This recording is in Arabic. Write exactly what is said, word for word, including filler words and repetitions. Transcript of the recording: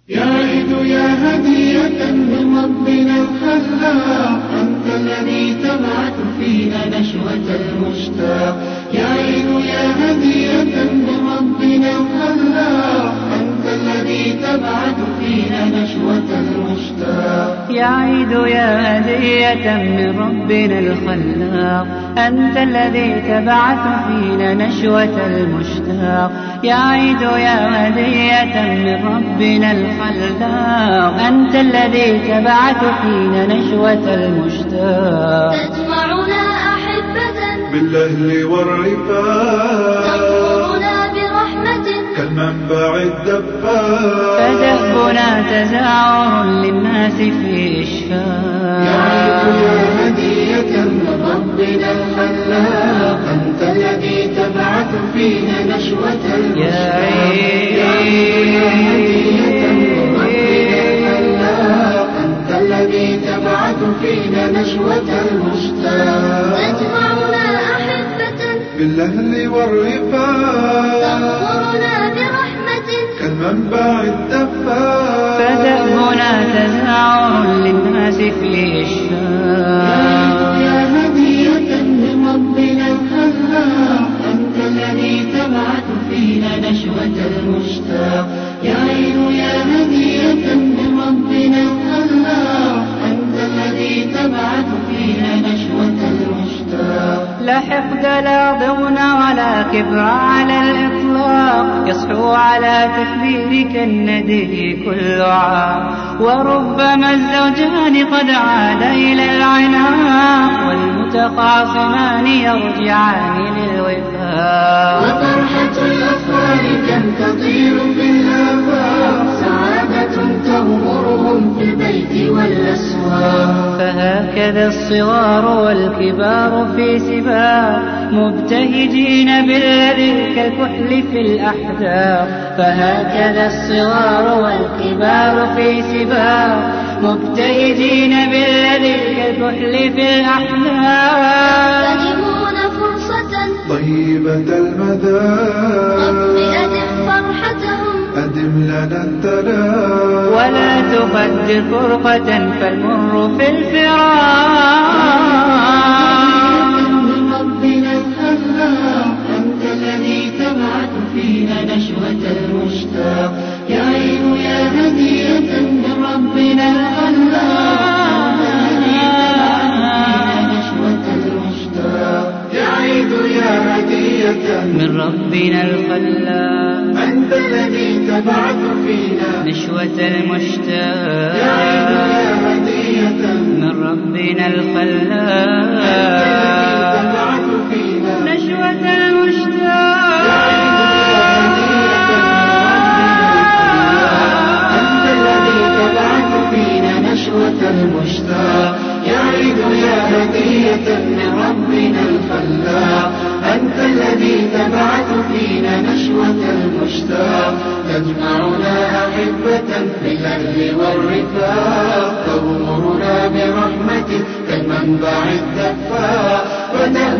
يا عيد يا هدية من ربنا الخلاق، أنت الذي تبعث فينا نشوة المشتاق. يا عيد يا هدية من ربنا الخلاق، أنت الذي تبعث فينا نشوة المشتاق. يا عيد يا هدية من ربنا الخلاق، أنت الذي تبعث فينا نشوة المشتاق. يا عيد يا هدية من ربنا الخلاق، أنت الذي تبعث فينا نشوة المشتاق. تجمعنا أحبة بالأهل والرفاق، تغمرنا برحمة كالمنبع الدفاق. فدهبنا تزاور للناس في إشفاق. يا عيد يا هدية من ربنا الخلاق، أنت الذي تبعث فينا نشوة المشتاق. يا عيد يا هدية من ربنا الخلاق، أنت الذي تبعث فينا نشوة المشتاق. تجمعنا أحبة بالأهل والرفاق، تغمرنا برحمة كالمنبع الدفاق. فدهبنا تزاور للناس في إشفاق. يا هدية من ربنا الخلاق، أنت الذي تبعث فينا نشوة المشتاق. يا عين يا هدية من ربنا الخلاق، أنت الذي تبعث فينا نشوة المشتاق. لا حقد لا ضغن ولا كبر على الإطلاق، يصحو على تكبيرك الندي كل عام. وربما الزوجان قد عاد إلى العناق، والمتخاصمان يرجعان للوفاق. وفرحة الأطفال كم تطير في الآفاق، سعادة تغمرهم في البيت والأسواق. فهكذا الصغار والكبار في سباق، مبتهجين بالذي كالكحل في الأحداق. فهكذا الصغار والكبار في سباق، مبتهجين بالذي كالكحل في الأحداق. يغتنمون فرصة طيبة المدى، أدم فرحتهم أدم لنا التلاق. ولا تقدر فرقة فالمر في الفراق. من ربنا الخلاق، أنت الذي تبعث فينا نشوة المشتاق. يا عين يا هدية من ربنا الخلاق، يا عيد يا هدية من ربنا الخلاق، أنت الذي تبعث فينا نشوة المشتاق. يا عيد يا هدية من ربنا الخلاق، تبعث فينا نشوة المشتاق. أنت الذي تبعث فينا نشوة المشتاق. يا عيد يا هدية من ربنا الخلاق، أنت الذي تبعث فينا نشوة المشتاق. تجمعنا أحبة في الأهل والرفاق، تغمرنا برحمتك كالمنبع الدفاق.